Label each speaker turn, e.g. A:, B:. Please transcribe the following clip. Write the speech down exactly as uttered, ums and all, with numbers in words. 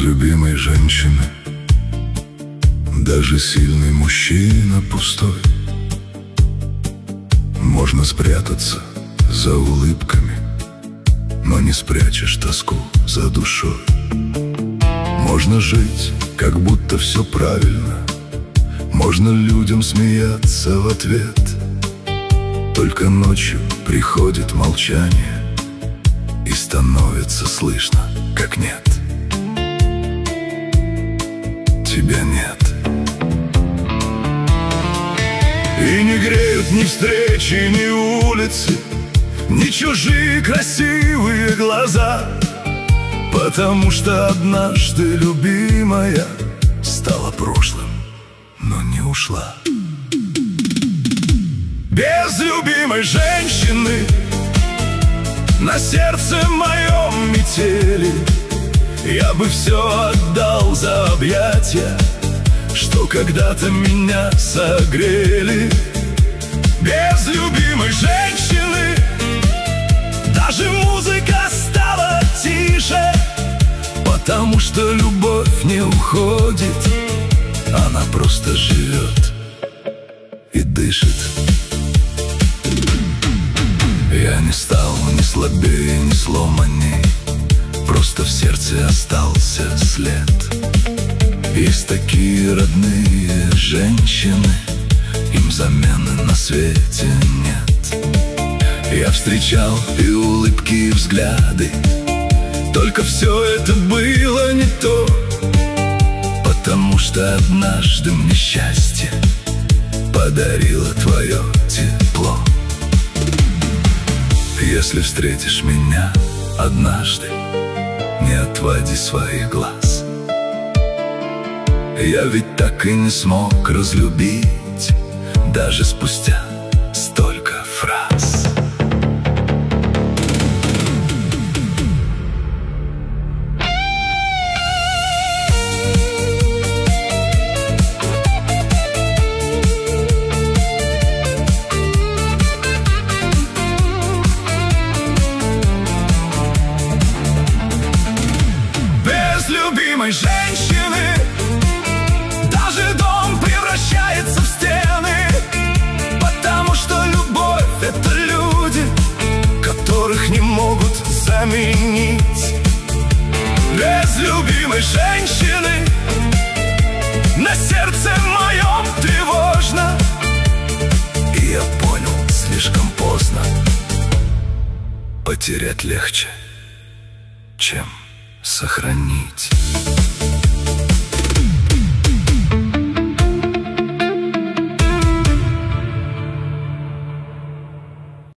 A: любимой женщины даже сильный мужчина пустой. Можно спрятаться за улыбками, но не спрячешь тоску за душой. Можно жить, как будто все правильно, можно людям смеяться в ответ. Только ночью приходит молчание, и становится слышно, как нет. Тебя нет. И не греют ни встречи, ни улицы, ни чужие красивые глаза, потому что однажды любимая стала прошлым, но не ушла. Без любимой женщины на сердце моем метели, я бы все отдал за объятия, что когда-то меня согрели. Без любимой женщины даже музыка стала тише, потому что любовь не уходит, она просто живет и дышит. Я не стал ни слабее, ни сломанней, просто в сердце остался след. Есть такие родные женщины, им замены на свете нет. Я встречал и улыбки, и взгляды, только все это было не то, потому что однажды мне счастье подарило твое тепло. Если встретишь меня однажды, не отводи своих глаз. Я ведь так и не смог разлюбить, даже спустя столько фраз. Любимой женщины даже дом превращается в стены, потому что любовь — это люди, которых не могут заменить. Без любимой женщины на сердце моем тревожно, и я понял слишком поздно: потерять легче, чем сохранить.